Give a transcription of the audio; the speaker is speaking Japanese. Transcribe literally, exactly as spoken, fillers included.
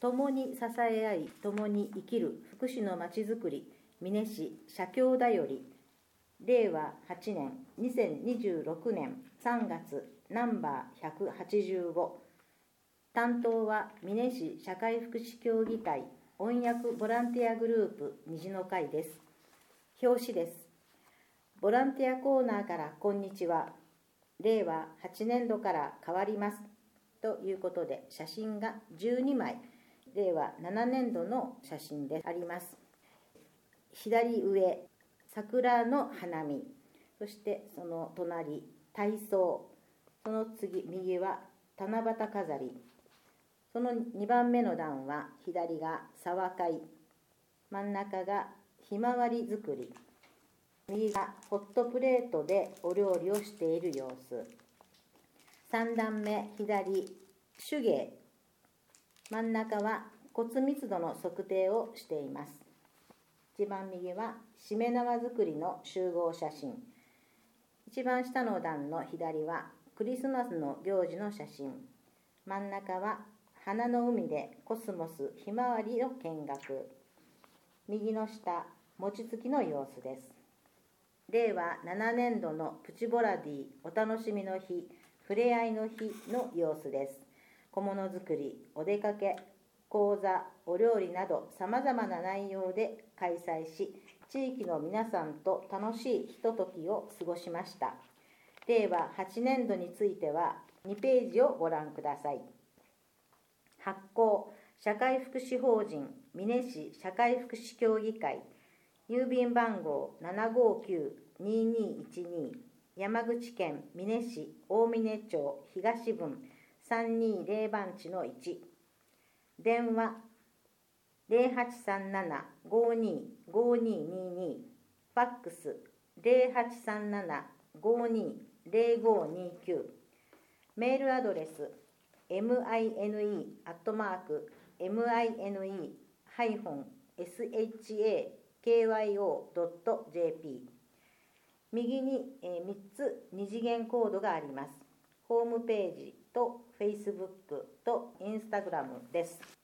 共に支え合い、共に生きる福祉のまちづくり、美祢市社協だより、れいわはちねん、にせんにじゅうろくねんさんがつナンバーひゃくはちじゅうご。担当は美祢市社会福祉協議会音訳ボランティアグループ虹の会です。表紙です。ボランティアコーナーからこんにちは。れいわはちねんどから変わります。ということで、写真がじゅうにまい、れいわななねんどの写真であります。左上、桜の花見、そしてその隣、体操、その次、右は七夕飾り、そのにばんめの段は、左が沢会、真ん中がひまわり作り、右がホットプレートでお料理をしている様子。さんだんめ、左、手芸。真ん中は骨密度の測定をしています。一番右はしめ縄作りの集合写真。一番下の段の左はクリスマスの行事の写真。真ん中は花の海でコスモスひまわりを見学。右の下、餅つきの様子です。れいわななねんどのプチボラディお楽しみの日、ふれあいの日の様子です。小物作り、お出かけ、講座、お料理などさまざまな内容で開催し、地域の皆さんと楽しいひとときを過ごしました。れいわはちねんどについてはにページをご覧ください。発行、社会福祉法人美祢市社会福祉協議会、郵便番号 ななごきゅうにーにーいちにー、山口県美祢市大峰町東分さんにーぜろ番地のいち、電話ゼロはちさんなな ごーにー ごーにーにーにー、ファックスゼロはちさんなな ごーにー ゼロごーにーきゅう、メールアドレス ミネ アットマーク ミネ ハイフン シャキョドットジェーピー。 右にみっつ二次元コードがあります。ホームページと Facebook と Instagram です。